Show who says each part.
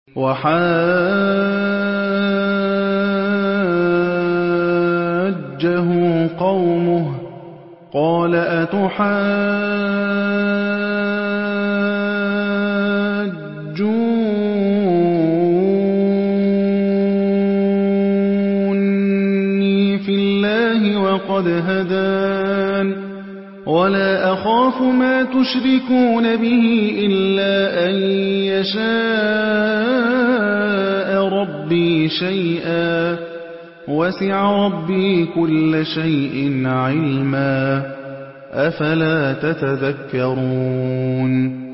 Speaker 1: وَحَاجَّهُ قَوْمُهُ قَالَ أَتُحَاجُّونِّي فِي اللَّهِ وَقَدْ هَدَانِ وَلَا أَخَافُ مَا تُشْرِكُونَ بِهِ إِلَّا أَن يَشَاءَ رَبِّي شَيْئًا وَسِعَ رَبِّي كُلَّ شَيْءٍ عِلْمًا ۗ أَفَلَا تَتَذَكَّرُونَ